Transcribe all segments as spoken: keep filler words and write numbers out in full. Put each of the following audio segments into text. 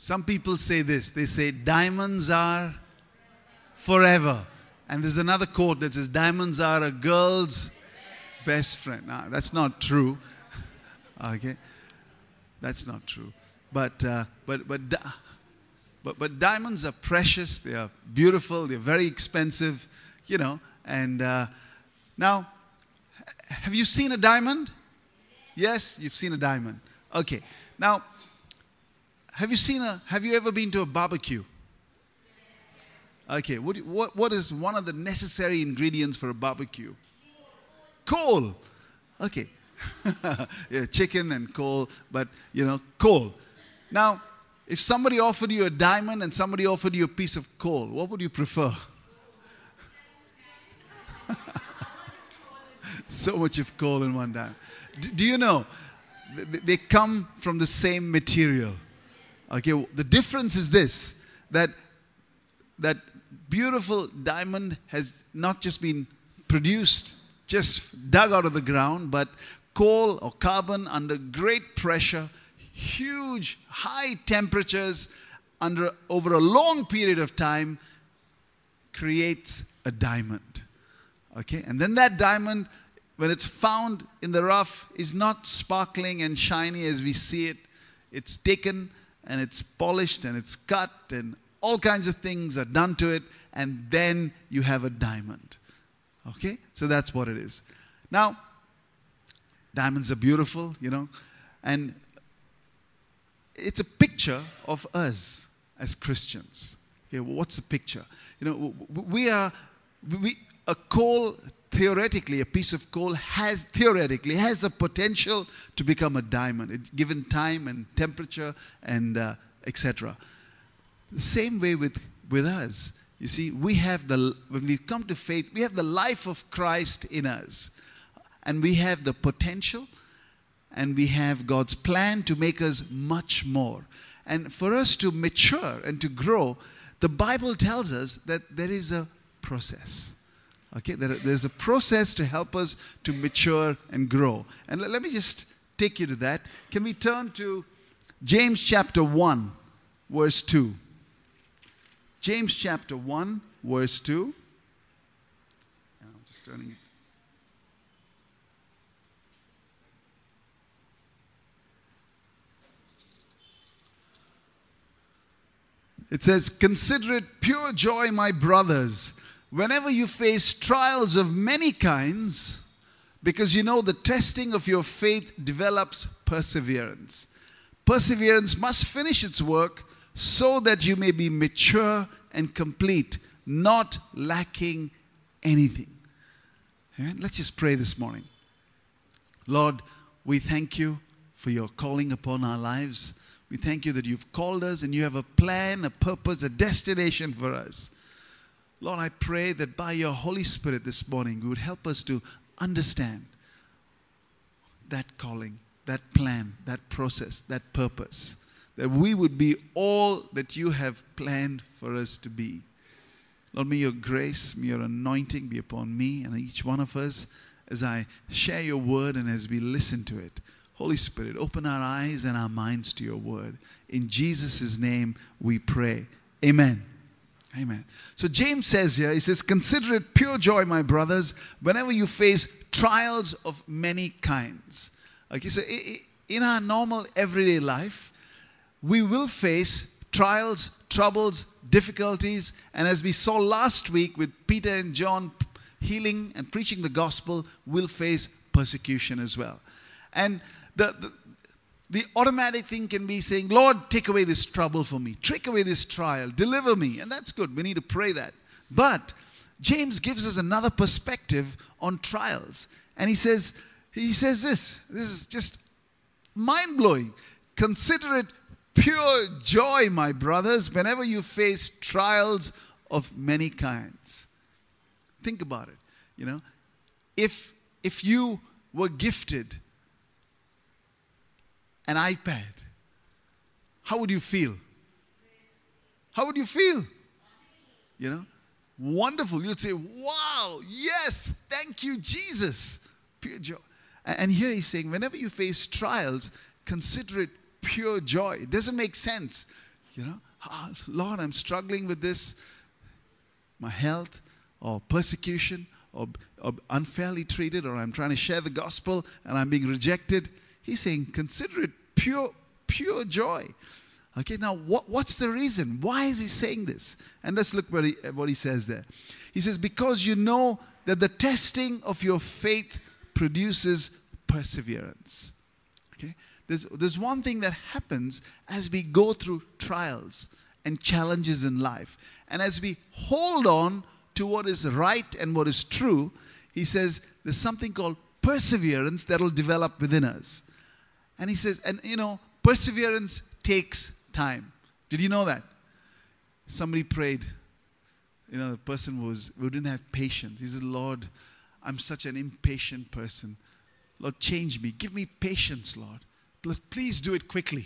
Some people say this. They say, diamonds are forever. And there's another quote that says, diamonds are a girl's best friend. Now, that's not true. Okay? That's not true. But, uh, but, but, di- but, but diamonds are precious. They are beautiful. They're very expensive, you know. And uh, now, have you seen a diamond? Yes, you've seen a diamond. Okay. Now, have you seen a, have you ever been to a barbecue? Okay. What, what, what is one of the necessary ingredients for a barbecue? Coal. Okay. Yeah, chicken and coal, but, you know, coal. Now, if somebody offered you a diamond and somebody offered you a piece of coal, what would you prefer? So much of coal in one diamond. Do, do you know, they come from the same material. Okay, the difference is this, that that beautiful diamond has not just been produced, just dug out of the ground, but coal or carbon under great pressure, huge, high temperatures, under over a long period of time, creates a diamond. Okay, and then that diamond, when it's found in the rough, is not sparkling and shiny as we see it. It's taken and it's polished and it's cut and all kinds of things are done to it, and then you have a diamond. Okay, so that's what it is. Now, diamonds are beautiful, you know, and it's a picture of us as Christians. Okay, well, what's the picture? You know, we are, we, a coal, theoretically, a piece of coal has, theoretically, has the potential to become a diamond, given time and temperature and uh, et cetera. The same way with, with us. You see, we have the, when we come to faith, we have the life of Christ in us. And we have the potential, and we have God's plan to make us much more. And for us to mature and to grow, the Bible tells us that there is a process. Okay, there, there's a process to help us to mature and grow. And let, let me just take you to that. Can we turn to James chapter one, verse two? James chapter one, verse two. And I'm just turning it. It says, "Consider it pure joy, my brothers, whenever you face trials of many kinds, because you know the testing of your faith develops perseverance. Perseverance must finish its work so that you may be mature and complete, not lacking anything." Amen? Let's just pray this morning. Lord, we thank you for your calling upon our lives. We thank you that you've called us and you have a plan, a purpose, a destination for us. Lord, I pray that by your Holy Spirit this morning, you would help us to understand that calling, that plan, that process, that purpose. That we would be all that you have planned for us to be. Lord, may your grace, may your anointing be upon me and each one of us as I share your word and as we listen to it. Holy Spirit, open our eyes and our minds to your word. In Jesus' name we pray. Amen. Amen. So James says here, he says, "Consider it pure joy, my brothers, whenever you face trials of many kinds." Okay, so in our normal everyday life, we will face trials, troubles, difficulties. And as we saw last week with Peter and John healing and preaching the gospel, we'll face persecution as well. And the, the, the automatic thing can be saying, "Lord, take away this trouble for me. Take away this trial. Deliver me." And that's good. We need to pray that. But James gives us another perspective on trials. And he says, he says this. This is just mind-blowing. "Consider it pure joy, my brothers, whenever you face trials of many kinds." Think about it. You know, if if you were gifted an iPad, how would you feel? How would you feel? You know, wonderful. You'd say, "Wow, yes, thank you, Jesus." Pure joy. And here he's saying, whenever you face trials, consider it pure joy. It doesn't make sense. You know, ah, Lord, I'm struggling with this, my health, or persecution, or, or unfairly treated, or I'm trying to share the gospel and I'm being rejected. He's saying, consider it pure, pure joy. Okay, now what, what's the reason? Why is he saying this? And let's look what he, what he says there. He says, because you know that the testing of your faith produces perseverance. Okay, there's, there's one thing that happens as we go through trials and challenges in life. And as we hold on to what is right and what is true, he says there's something called perseverance that will develop within us. And he says, and you know, perseverance takes time. Did you know that? Somebody prayed, you know, the person was, who didn't have patience. He said, Lord, I'm such an impatient person. Lord, change me. Give me patience, Lord. Please, please do it quickly.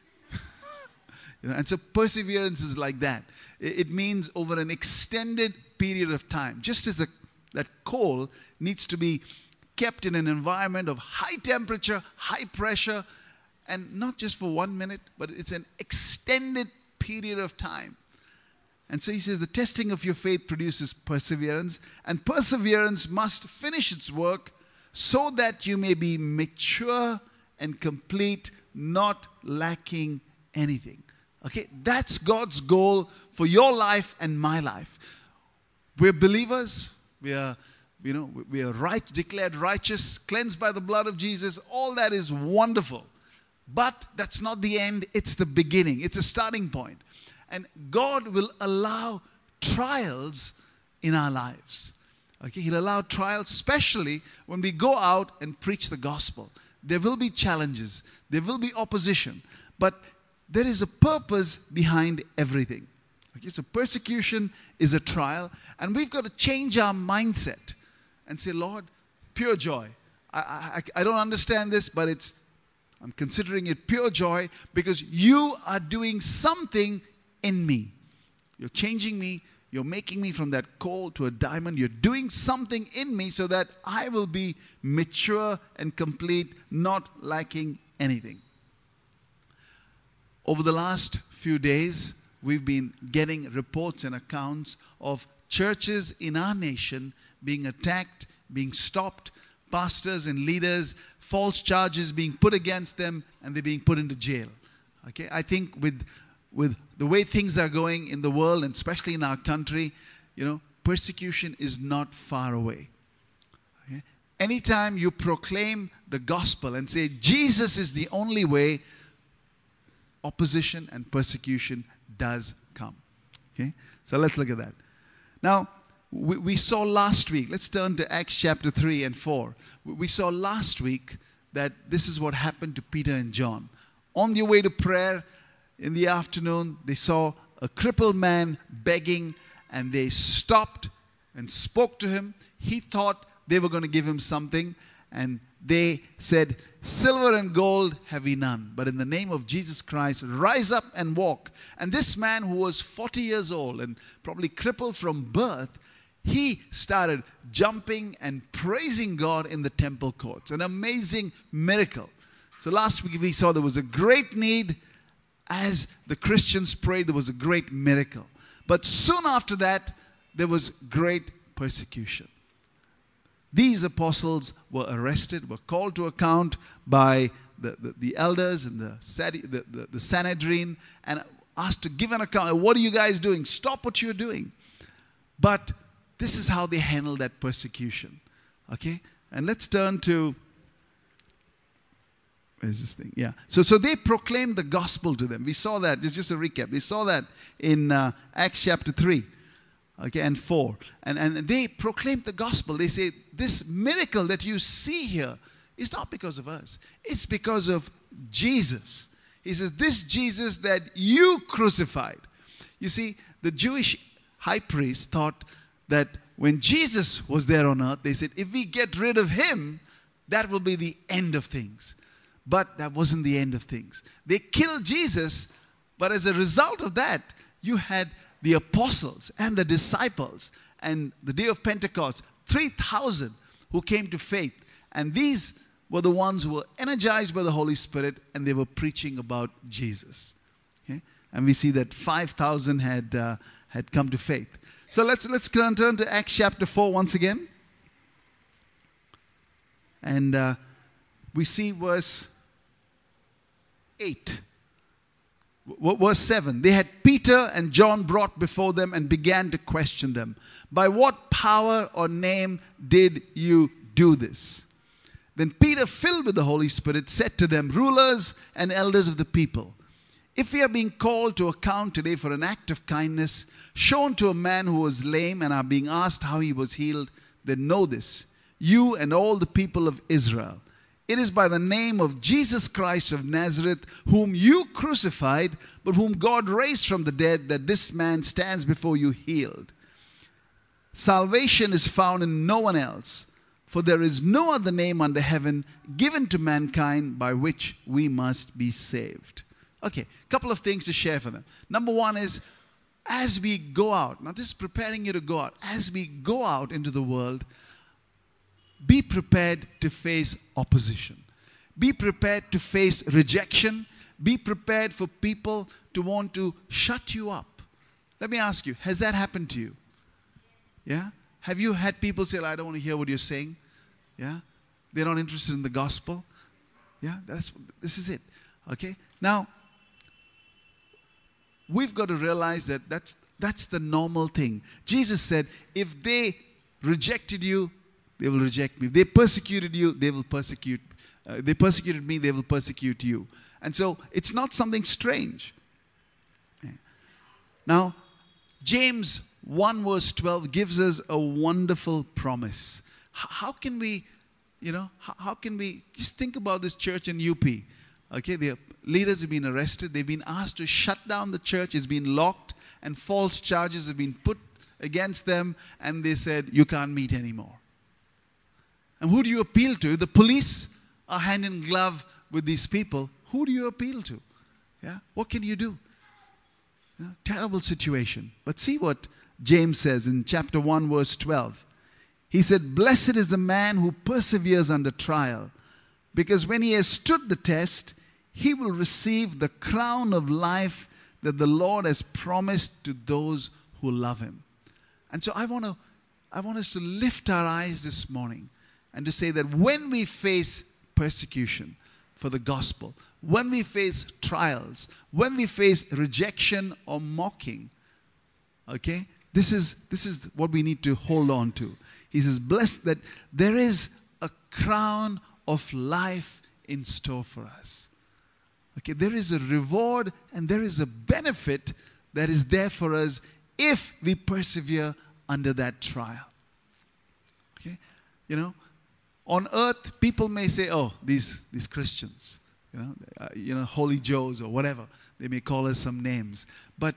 You know, and so perseverance is like that. It, it means over an extended period of time. Just as a, that coal needs to be kept in an environment of high temperature, high pressure, and not just for one minute, but it's an extended period of time. And so he says the testing of your faith produces perseverance, and perseverance must finish its work so that you may be mature and complete, not lacking anything. Okay, that's God's goal for your life and my life. We're believers. We are, you know, we are right, declared righteous, cleansed by the blood of Jesus. All that is wonderful. But that's not the end. It's the beginning. It's a starting point. And God will allow trials in our lives. Okay, He'll allow trials, especially when we go out and preach the gospel. There will be challenges. There will be opposition. But there is a purpose behind everything. Okay, so persecution is a trial. And we've got to change our mindset and say, Lord, pure joy. I, I, I don't understand this, but it's I'm considering it pure joy because you are doing something in me. You're changing me. You're making me from that coal to a diamond. You're doing something in me so that I will be mature and complete, not lacking anything. Over the last few days, we've been getting reports and accounts of churches in our nation being attacked, being stopped, pastors and leaders, false charges being put against them, and they're being put into jail. Okay, I think with with the way things are going in the world, and especially in our country, you know, persecution is not far away. Okay? Anytime you proclaim the gospel and say Jesus is the only way, opposition and persecution does come. Okay, so let's look at that. Now, We, we saw last week, let's turn to Acts chapter three and four. We saw last week that this is what happened to Peter and John. On their way to prayer in the afternoon, they saw a crippled man begging, and they stopped and spoke to him. He thought they were going to give him something, and they said, silver and gold have we none, but in the name of Jesus Christ, rise up and walk. And this man, who was forty years old and probably crippled from birth, he started jumping and praising God in the temple courts. An amazing miracle. So last week we saw there was a great need. As the Christians prayed, there was a great miracle. But soon after that, there was great persecution. These apostles were arrested, were called to account by the, the, the elders and the, the, the, the Sanhedrin, and asked to give an account. What are you guys doing? Stop what you're doing. But this is how they handled that persecution. Okay? And let's turn to, where's this thing? Yeah. So, so they proclaimed the gospel to them. We saw that. It's just a recap. They saw that in uh, Acts chapter three. Okay, and four. And, and they proclaimed the gospel. They say, this miracle that you see here is not because of us. It's because of Jesus. He says, this Jesus that you crucified. You see, the Jewish high priest thought that when Jesus was there on earth, they said, if we get rid of him, that will be the end of things. But that wasn't the end of things. They killed Jesus, but as a result of that, you had the apostles and the disciples and the day of Pentecost, three thousand who came to faith. And these were the ones who were energized by the Holy Spirit, and they were preaching about Jesus. Okay? And we see that five thousand had uh, had come to faith. So let's let's turn, turn to Acts chapter four once again. And uh, we see verse eight. W- verse seven. They had Peter and John brought before them and began to question them. By what power or name did you do this? Then Peter, filled with the Holy Spirit, said to them, rulers and elders of the people, if we are being called to account today for an act of kindness shown to a man who was lame and are being asked how he was healed, then know this, you and all the people of Israel. It is by the name of Jesus Christ of Nazareth, whom you crucified, but whom God raised from the dead, that this man stands before you healed. Salvation is found in no one else, for there is no other name under heaven given to mankind by which we must be saved. Okay, a couple of things to share for them. Number one is, as we go out, not just preparing you to go out, as we go out into the world, be prepared to face opposition. Be prepared to face rejection. Be prepared for people to want to shut you up. Let me ask you, has that happened to you? Yeah? Have you had people say, I don't want to hear what you're saying? Yeah? They're not interested in the gospel? Yeah? That's this is it. Okay? Now, we've got to realize that that's, that's the normal thing. Jesus said, if they rejected you, they will reject me. If they persecuted you, they will persecute. Uh, they persecuted me, they will persecute you. And so, it's not something strange. Now, James one verse twelve gives us a wonderful promise. H- how can we, you know, how, how can we, just think about this church in U P. Okay, their leaders have been arrested. They've been asked to shut down the church. It's been locked and false charges have been put against them. And they said, you can't meet anymore. And who do you appeal to? The police are hand in glove with these people. Who do you appeal to? Yeah, what can you do? You know, terrible situation. But see what James says in chapter one verse twelve. He said, blessed is the man who perseveres under trial, because when he has stood the test, he will receive the crown of life that the Lord has promised to those who love him. And so I want to, I want us to lift our eyes this morning and to say that when we face persecution for the gospel, when we face trials, when we face rejection or mocking, okay, this is, this is what we need to hold on to. He says, blessed that there is a crown of life in store for us. Okay, there is a reward and there is a benefit that is there for us if we persevere under that trial. Okay, you know, on earth, people may say, oh, these, these Christians, you know, uh, you know, Holy Joes or whatever. They may call us some names. But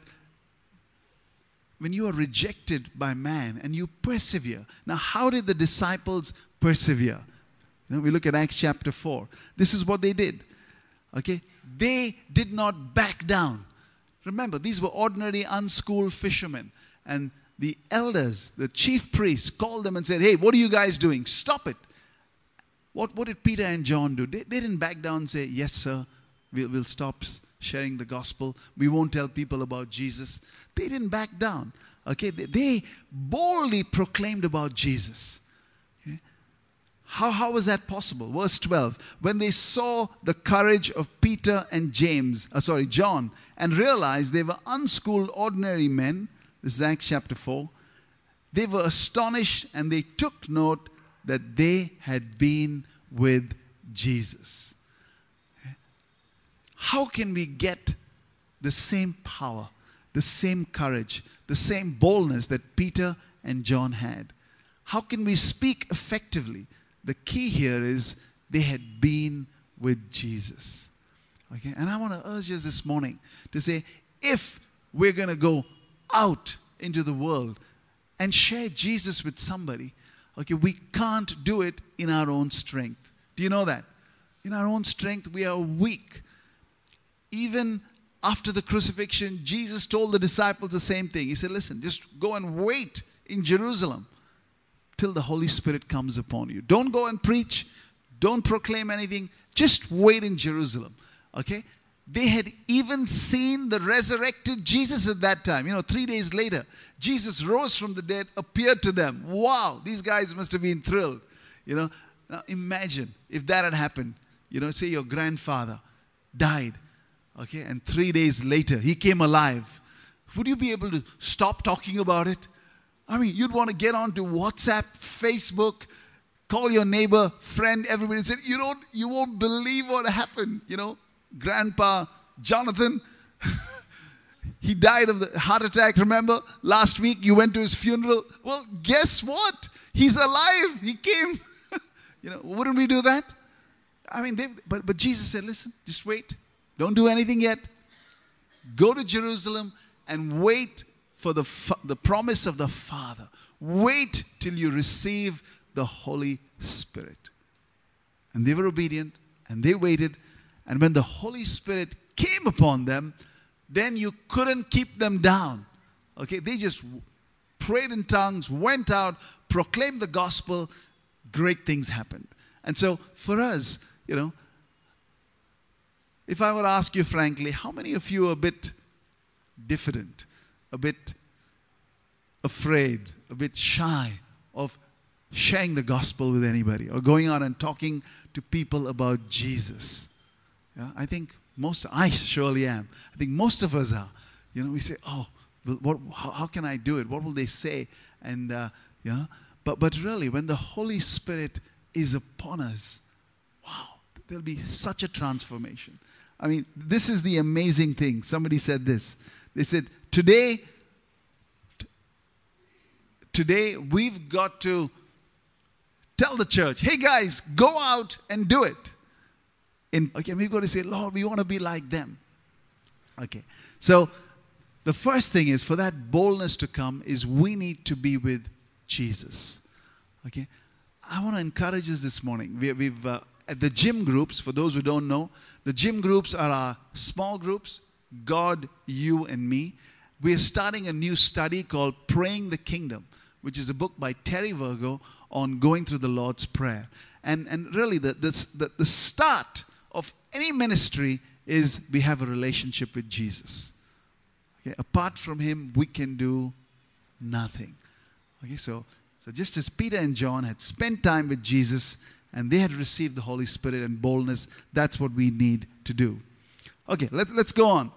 when you are rejected by man and you persevere. Now, how did the disciples persevere? You know, we look at Acts chapter four. This is what they did. Okay? They did not back down. Remember, these were ordinary, unschooled fishermen. And the elders, the chief priests, called them and said, hey, what are you guys doing? Stop it. What, what did Peter and John do? They, they didn't back down and say, yes, sir, we'll, we'll stop sharing the gospel. We won't tell people about Jesus. They didn't back down. Okay, they, they boldly proclaimed about Jesus. Okay? How, how was that possible? Verse twelve, when they saw the courage of Peter and James, uh, sorry, John, and realized they were unschooled ordinary men, this is Acts chapter four, they were astonished and they took note that they had been with Jesus. How can we get the same power, the same courage, the same boldness that Peter and John had? How can we speak effectively? The key here is they had been with Jesus. Okay, and I want to urge us this morning to say, if we're going to go out into the world and share Jesus with somebody, okay, we can't do it in our own strength. Do you know that? In our own strength, we are weak. Even after the crucifixion, Jesus told the disciples the same thing. He said, listen, just go and wait in Jerusalem till the Holy Spirit comes upon you. Don't go and preach. Don't proclaim anything. Just wait in Jerusalem. Okay? They had even seen the resurrected Jesus at that time. You know, three days later, Jesus rose from the dead, appeared to them. Wow, these guys must have been thrilled. You know, now imagine if that had happened. You know, say your grandfather died, okay, and three days later he came alive. Would you be able to stop talking about it? I mean, you'd want to get on to WhatsApp, Facebook, call your neighbor, friend, everybody, and say, you don't, you won't believe what happened. You know, Grandpa Jonathan, he died of the heart attack. Remember, last week you went to his funeral. Well, guess what? He's alive. He came. You know, wouldn't we do that? I mean, they, but but Jesus said, listen, just wait. Don't do anything yet. Go to Jerusalem and wait for the the promise of the Father. Wait till you receive the Holy Spirit. And they were obedient, and they waited. And when the Holy Spirit came upon them, then you couldn't keep them down. Okay, they just prayed in tongues, went out, proclaimed the gospel. Great things happened. And so for us, you know, if I were to ask you frankly, how many of you are a bit diffident, a bit afraid, a bit shy of sharing the gospel with anybody or going out and talking to people about Jesus? Yeah, I think most, I surely am. I think most of us are. You know, we say, oh, well, what, how, how can I do it? What will they say? And, uh, you know, but, but really, when the Holy Spirit is upon us, wow, there'll be such a transformation. I mean, this is the amazing thing. Somebody said this. They said, today, t- today we've got to tell the church, hey guys, go out and do it. In, okay, we've got to say, Lord, we want to be like them. Okay, so the first thing is, for that boldness to come, is we need to be with Jesus. Okay, I want to encourage us this morning. We, we've uh, at the gym groups, for those who don't know, the gym groups are our small groups, God, you, and me. We are starting a new study called Praying the Kingdom, which is a book by Terry Virgo on going through the Lord's Prayer. And, and really, the, the, the start of any ministry is we have a relationship with Jesus. Okay? Apart from Him, we can do nothing. Okay, so, so just as Peter and John had spent time with Jesus and they had received the Holy Spirit and boldness, that's what we need to do. Okay, let, let's go on.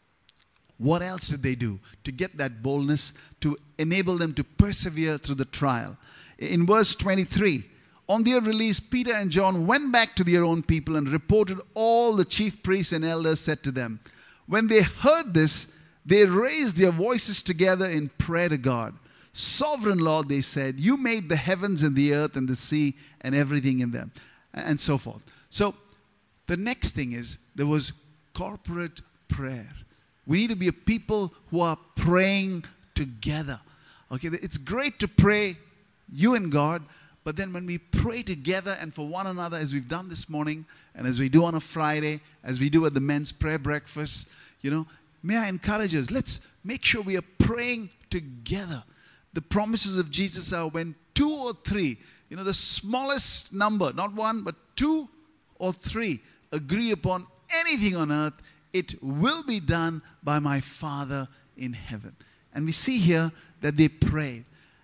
What else did they do to get that boldness, to enable them to persevere through the trial? In verse twenty-three, on their release, Peter and John went back to their own people and reported all the chief priests and elders said to them. When they heard this, they raised their voices together in prayer to God. Sovereign Lord, they said, you made the heavens and the earth and the sea and everything in them, and so forth. So the next thing is, there was corporate prayer. We need to be a people who are praying together. Okay, it's great to pray, you and God, but then when we pray together and for one another, as we've done this morning, and as we do on a Friday, as we do at the men's prayer breakfast, you know, may I encourage us, let's make sure we are praying together. The promises of Jesus are when two or three, you know, the smallest number, not one, but two or three agree upon anything on earth, it will be done by my Father in heaven. And we see here that they prayed.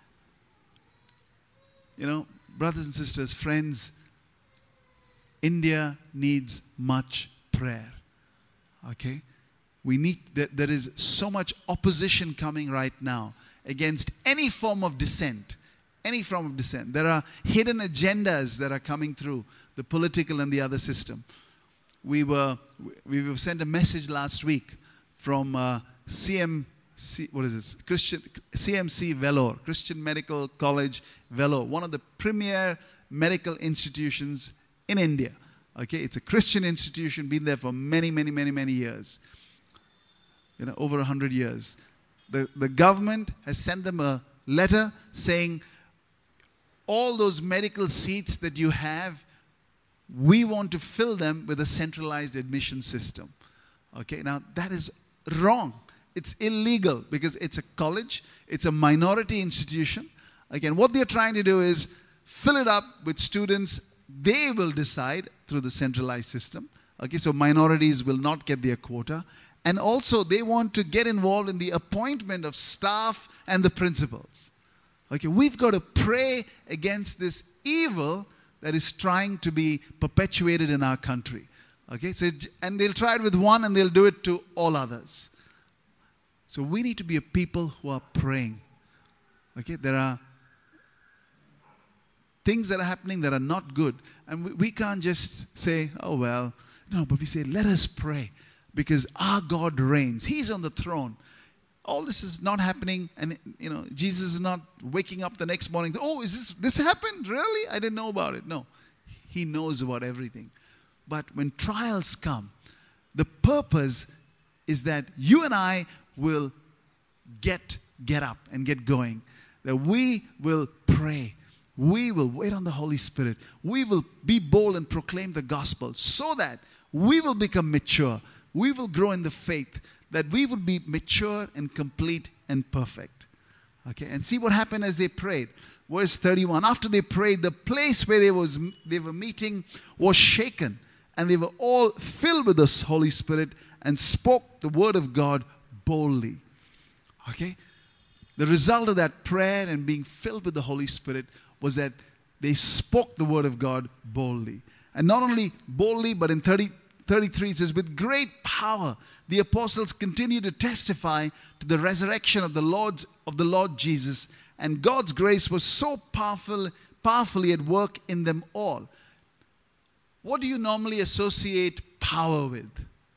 You know, brothers and sisters, friends, India needs much prayer. Okay? We need, there, there is so much opposition coming right now against any form of dissent. Any form of dissent. There are hidden agendas that are coming through the political and the other system. We were we were sent a message last week from uh, C M C, what is this? Christian C M C Vellore, Christian Medical College Vellore, one of the premier medical institutions in India. Okay, it's a Christian institution, been there for many, many, many, many years. You know, over a hundred years. The the government has sent them a letter saying, all those medical seats that you have, we want to fill them with a centralized admission system. Okay, now that is wrong. It's illegal because it's a college, it's a minority institution. Again, what they're trying to do is fill it up with students they will decide through the centralized system. Okay, so minorities will not get their quota. And also they want to get involved in the appointment of staff and the principals. Okay, we've got to pray against this evil that is trying to be perpetuated in our country. Okay, so and they'll try it with one and they'll do it to all others. So we need to be a people who are praying. Okay, there are things that are happening that are not good. And we, we can't just say, oh well. No, but we say, let us pray. Because our God reigns. He's on the throne. All this is not happening. And, you know, Jesus is not waking up the next morning. Oh, is this, this happened? Really? I didn't know about it. No. He knows about everything. But when trials come, the purpose is that you and I will get, get up and get going. That we will pray. We will wait on the Holy Spirit. We will be bold and proclaim the gospel so that we will become mature. We will grow in the faith. That we would be mature and complete and perfect. Okay, and see what happened as they prayed. Verse thirty-one. After they prayed, the place where they, was, they were meeting was shaken. And they were all filled with the Holy Spirit and spoke the word of God boldly. Okay? The result of that prayer and being filled with the Holy Spirit was that they spoke the word of God boldly. And not only boldly, but in thirty, thirty-three it says, with great power, the apostles continued to testify to the resurrection of the Lord, of the Lord Jesus. And God's grace was so powerful, powerfully at work in them all. What do you normally associate power with?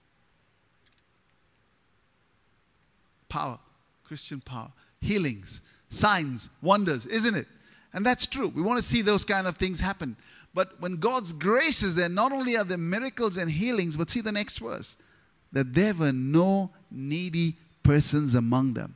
Power. Christian power. Healings. Signs. Wonders. Isn't it? And that's true. We want to see those kind of things happen. But when God's grace is there, not only are there miracles and healings, but see the next verse. That there were no needy persons among them.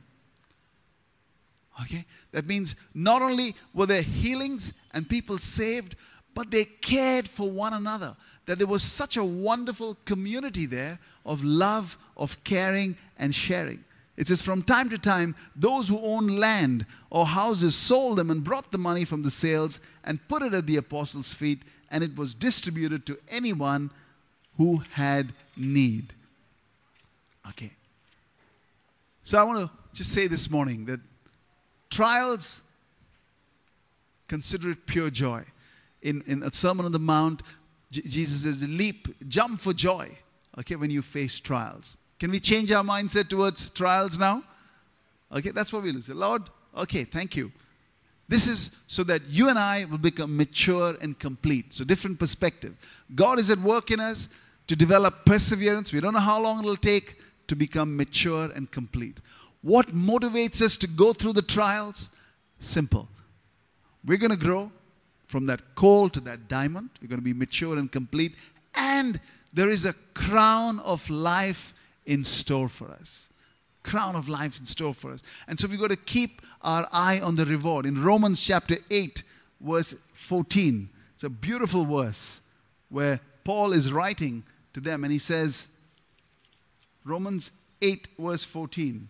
Okay? That means not only were there healings and people saved, but they cared for one another. That there was such a wonderful community there of love, of caring and sharing. It says from time to time, those who owned land or houses sold them and brought the money from the sales and put it at the apostles' feet, and it was distributed to anyone who had need. Okay. So I want to just say this morning that trials, consider it pure joy. In, in a Sermon on the Mount, J- Jesus says, leap, jump for joy, okay, when you face trials. Can we change our mindset towards trials now? Okay, that's what we'll say. Lord, okay, thank you. This is so that you and I will become mature and complete. So different perspective. God is at work in us to develop perseverance. We don't know how long it will take to become mature and complete. What motivates us to go through the trials? Simple. We're going to grow from that coal to that diamond. We're going to be mature and complete. And there is a crown of life in store for us. Crown of life in store for us. And so we've got to keep our eye on the reward. In Romans chapter eight, verse fourteen, it's a beautiful verse where Paul is writing to them and he says, Romans eight, verse fourteen.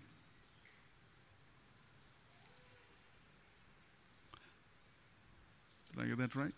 Did I get that right?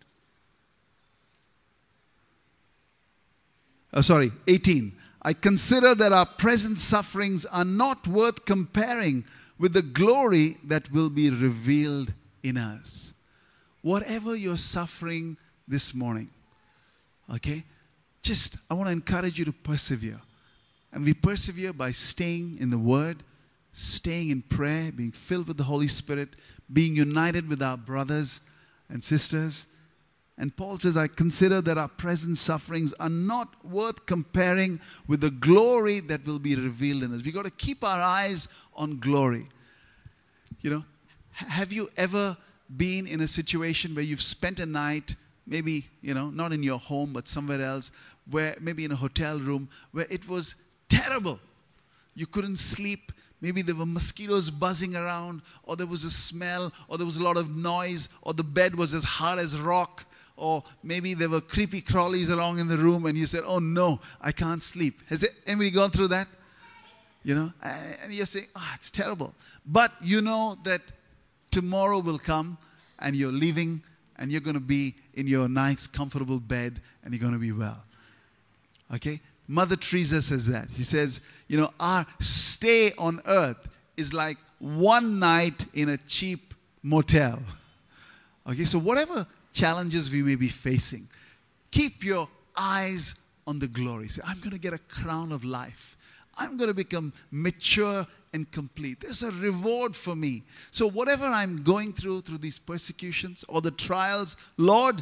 Oh, sorry, eighteen. I consider that our present sufferings are not worth comparing with the glory that will be revealed in us. Whatever you're suffering this morning, okay, just, I want to encourage you to persevere. And we persevere by staying in the Word, staying in prayer, being filled with the Holy Spirit, being united with our brothers and sisters. And Paul says, I consider that our present sufferings are not worth comparing with the glory that will be revealed in us. We've got to keep our eyes on glory. You know, have you ever been in a situation where you've spent a night, maybe, you know, not in your home, but somewhere else, where maybe in a hotel room, where it was terrible. You couldn't sleep. Maybe there were mosquitoes buzzing around, or there was a smell, or there was a lot of noise, or the bed was as hard as rock. Or maybe there were creepy crawlies along in the room and you said, oh no, I can't sleep. Has anybody gone through that? You know, and you're saying, oh, it's terrible. But you know that tomorrow will come and you're leaving and you're going to be in your nice, comfortable bed and you're going to be well. Okay? Mother Teresa says that. She says, you know, our stay on earth is like one night in a cheap motel. Okay, so whatever challenges we may be facing, keep your eyes on the glory. Say, I'm going to get a crown of life. I'm going to become mature and complete. There's a reward for me. So whatever I'm going through, through these persecutions or the trials, Lord,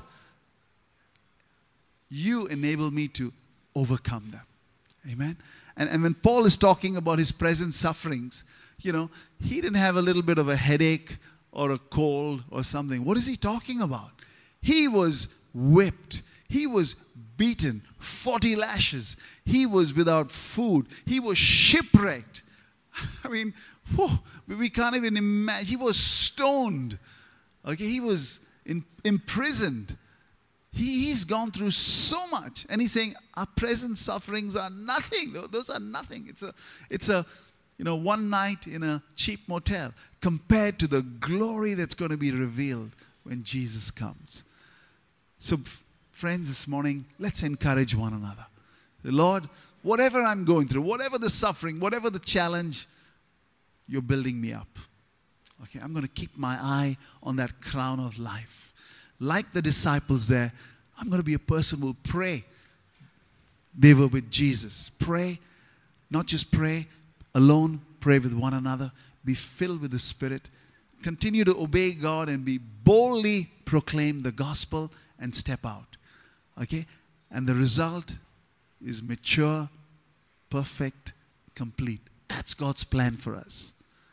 you enable me to overcome them. Amen. And, and when Paul is talking about his present sufferings, you know, he didn't have a little bit of a headache or a cold or something. What is he talking about? He was whipped. He was beaten, forty lashes. He was without food. He was shipwrecked. I mean, whew, we can't even imagine. He was stoned. Okay, he was in, imprisoned. He, he's gone through so much. And he's saying, our present sufferings are nothing. Those are nothing. It's a, it's a, you know, one night in a cheap motel compared to the glory that's going to be revealed when Jesus comes. So, friends, this morning, let's encourage one another. Lord, whatever I'm going through, whatever the suffering, whatever the challenge, you're building me up. Okay, I'm going to keep my eye on that crown of life. Like the disciples there, I'm going to be a person who will pray. They were with Jesus. Pray, not just pray alone, pray with one another. Be filled with the Spirit. Continue to obey God and be boldly proclaim the gospel and step out. Okay? And the result is mature, perfect, complete. That's God's plan for us.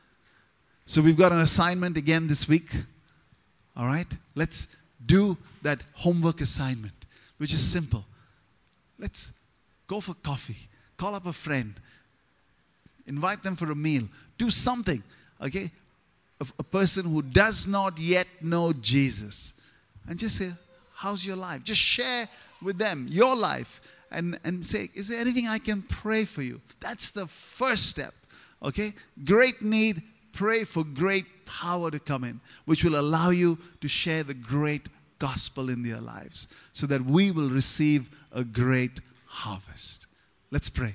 So we've got an assignment again this week. All right? Let's do that homework assignment, which is simple. Let's go for coffee. Call up a friend. Invite them for a meal. Do something. Okay? A, a person who does not yet know Jesus. And just say, how's your life? Just share with them your life. And, and say, is there anything I can pray for you? That's the first step. Okay? Great need. Pray for great power to come in, which will allow you to share the great gospel in their lives so that we will receive a great harvest. Let's pray.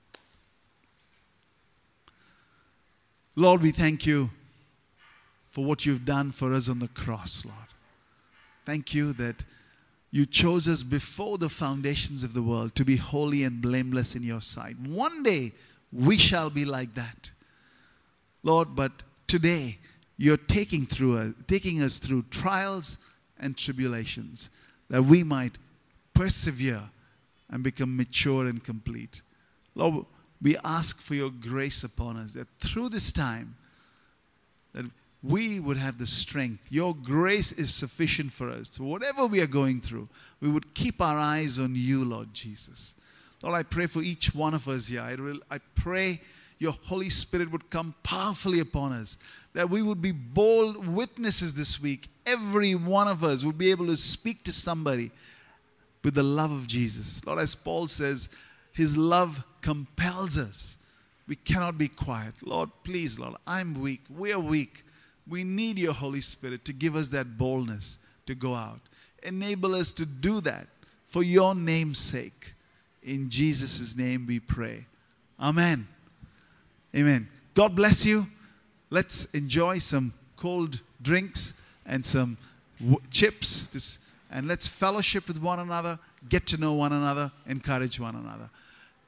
Lord, we thank you for what you've done for us on the cross, Lord. Thank you that you chose us before the foundations of the world to be holy and blameless in your sight. One day we shall be like that. Lord, but today you're taking through us, taking us through trials and tribulations that we might persevere and become mature and complete. Lord, we ask for your grace upon us that through this time that we would have the strength. Your grace is sufficient for us. So whatever we are going through, we would keep our eyes on you, Lord Jesus. Lord, I pray for each one of us here. I, re- I pray your Holy Spirit would come powerfully upon us, that we would be bold witnesses this week. Every one of us would be able to speak to somebody with the love of Jesus. Lord, as Paul says, his love compels us. We cannot be quiet. Lord, please, Lord, I'm weak. We are weak. We need your Holy Spirit to give us that boldness to go out. Enable us to do that for your name's sake. In Jesus' name we pray. Amen. Amen. God bless you. Let's enjoy some cold drinks and some w- chips. This, and let's fellowship with one another, get to know one another, encourage one another.